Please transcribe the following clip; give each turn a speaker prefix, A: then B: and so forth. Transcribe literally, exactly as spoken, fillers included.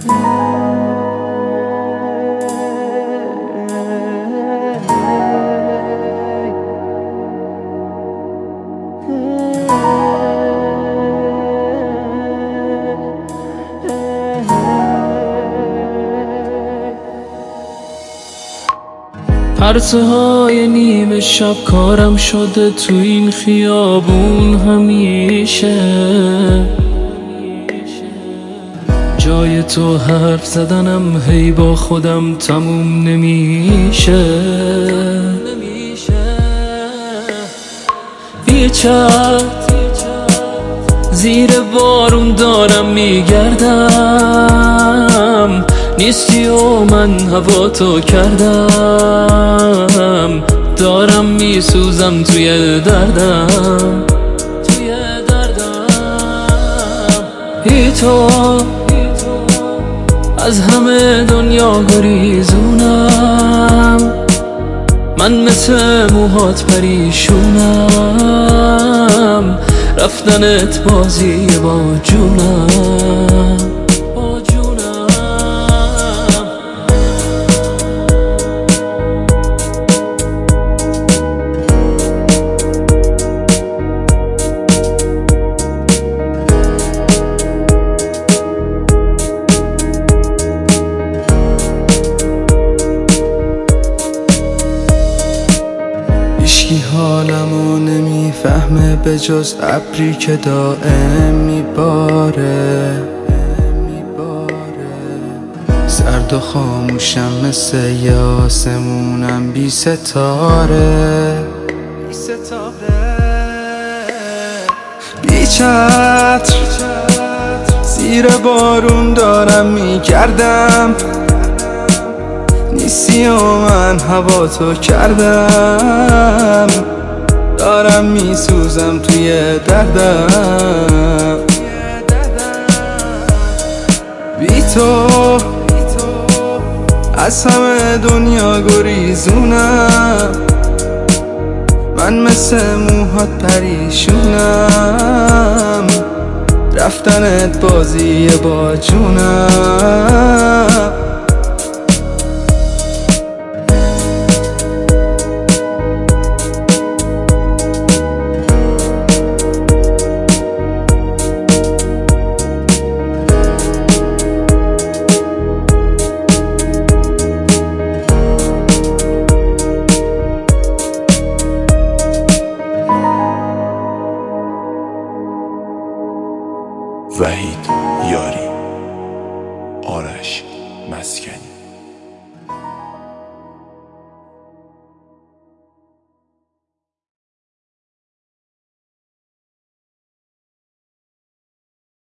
A: پرسه های نیمه شب کارم شده تو این خیابون همیشه. جای تو حرف زدنم هی با خودم تموم نمیشه. یه چت زیر بارون دارم میگردم، نیستی و من هوا تو کردم. دارم میسوزم توی دردم، توی دردم. ای تو از همه دنیا گریزونم، من مثل موهات پریشونم. رفتنت بازی با جونم، با جونم.
B: هیچکی حالمو نمیفهمه به جز ابری که دائم میباره. سرد و خاموشم مثل یه آسمونم بی ستاره، بی چتر زیر بارون دارم میگردم، نیستی و من هوا تو کردم. دارم میسوزم توی دردم، بی تو از همه دنیا گریزونم، من مثل موهات پریشونم. رفتنت بازی با جونم.
C: وحید یاری، آرش مسکنی.